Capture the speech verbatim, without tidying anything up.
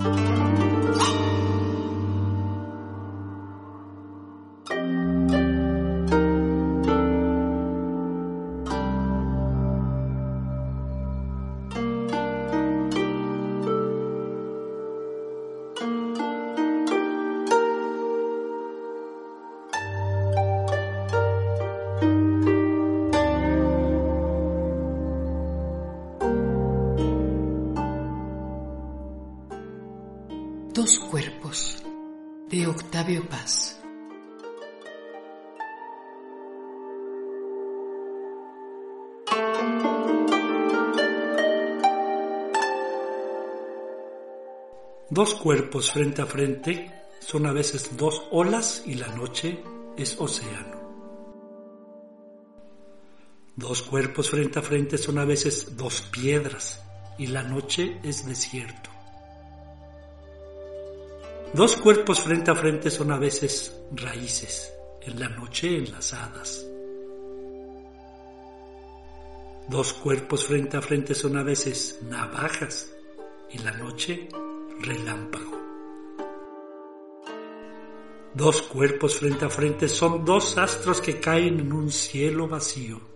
Dos cuerpos, de Octavio Paz. Dos cuerpos frente a frente son a veces dos olas y la noche es océano. Dos cuerpos frente a frente son a veces dos piedras y la noche es desierto. Dos cuerpos frente a frente son a veces raíces, en la noche enlazadas. Dos cuerpos frente a frente son a veces navajas, y la noche relámpago. Dos cuerpos frente a frente son dos astros que caen en un cielo vacío.